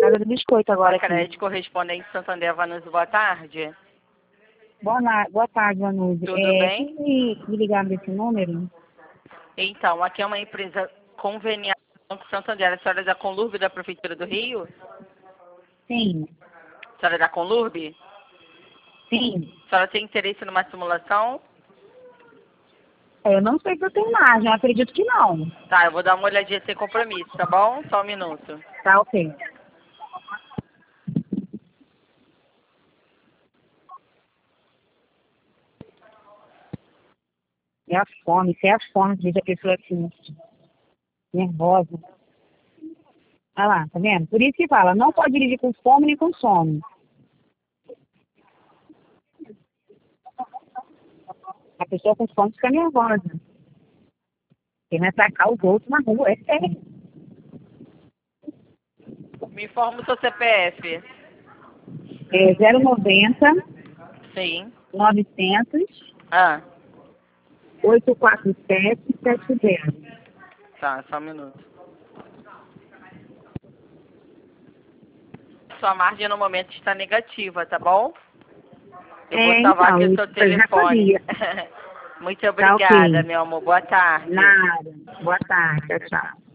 Casa do Biscoito agora A crédito aqui. correspondente Santander Vanusa, boa tarde. Boa tarde, Vanusa. Tudo bem? Quem me ligar nesse número? Então, aqui é uma empresa conveniada com Santander. A senhora é da Conlurb da Prefeitura do Rio? Sim, A senhora é da Conlurb? sim. A senhora tem interesse numa simulação? Eu não sei se eu tenho margem, eu acredito que não. Tá, eu vou dar uma olhadinha sem compromisso, tá bom? Só um minuto. Tá, ok. É a fome, diz a pessoa assim, nervosa. Olha lá, tá vendo? Por isso que fala, não pode dirigir com fome nem com sono. A pessoa com fome fica nervosa. Quem vai atacar os outros na rua, é sério. Me informa o seu CPF. É 090 Sim. 900 Ah, 84770. tá, só um minuto. Sua margem no momento está negativa, tá bom? Eu vou salvar Então, aqui o isso seu eu já telefone. sabia. Muito Tá obrigada, ok. meu amor. Boa tarde. Nada. Boa tarde. Tchau, tchau.